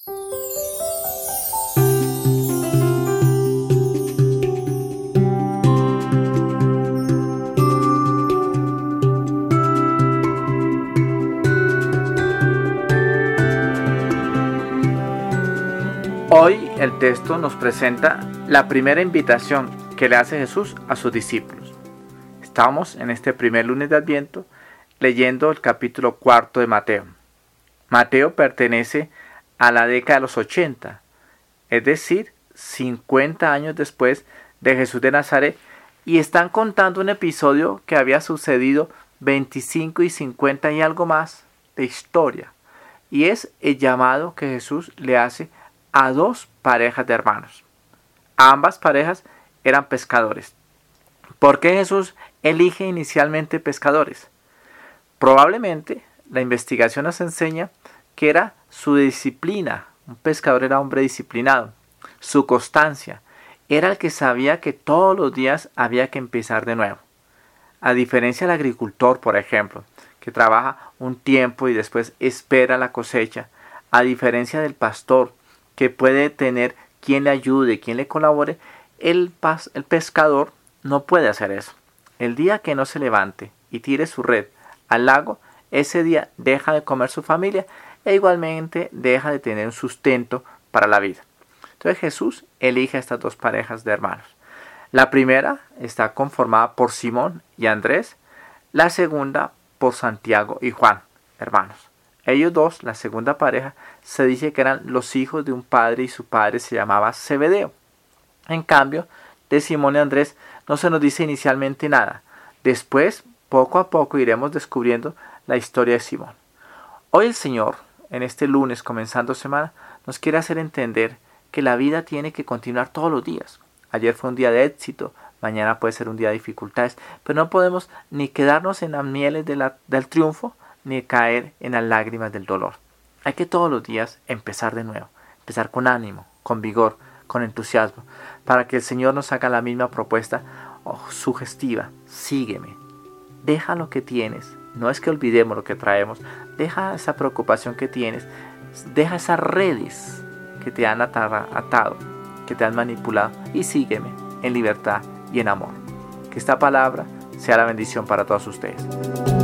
Hoy el texto nos presenta la primera invitación que le hace Jesús a sus discípulos. Estamos en este primer lunes de Adviento leyendo el capítulo 4 de Mateo. Mateo pertenece a la década de los 80, es decir, 50 años después de Jesús de Nazaret, y están contando un episodio que había sucedido 25 y 50 y algo más de historia, y es el llamado que Jesús le hace a dos parejas de hermanos. Ambas parejas eran pescadores. ¿Por qué Jesús elige inicialmente pescadores? Probablemente la investigación nos enseña que era su disciplina. Un pescador era hombre disciplinado. Su constancia. Era el que sabía que todos los días había que empezar de nuevo. A diferencia del agricultor, por ejemplo, que trabaja un tiempo y después espera la cosecha. A diferencia del pastor, que puede tener quien le ayude, quien le colabore, el pescador no puede hacer eso. El día que no se levante y tire su red al lago, ese día deja de comer su familia e igualmente deja de tener un sustento para la vida. Entonces Jesús elige a estas dos parejas de hermanos. La primera está conformada por Simón y Andrés, la segunda por Santiago y Juan, hermanos. Ellos dos, la segunda pareja, se dice que eran los hijos de un padre y su padre se llamaba Zebedeo. En cambio, de Simón y Andrés no se nos dice inicialmente nada. Después, poco a poco, iremos descubriendo la historia de Simón. Hoy el Señor, en este lunes comenzando semana, nos quiere hacer entender que la vida tiene que continuar todos los días. Ayer fue un día de éxito, mañana puede ser un día de dificultades, pero no podemos ni quedarnos en las mieles del triunfo, ni caer en las lágrimas del dolor. Hay que todos los días empezar de nuevo, empezar con ánimo, con vigor, con entusiasmo, para que el Señor nos haga la misma propuesta sugestiva. Sígueme, deja lo que tienes, no es que olvidemos lo que traemos, deja esa preocupación que tienes, deja esas redes que te han atado, que te han manipulado, y sígueme en libertad y en amor. Que esta palabra sea la bendición para todos ustedes.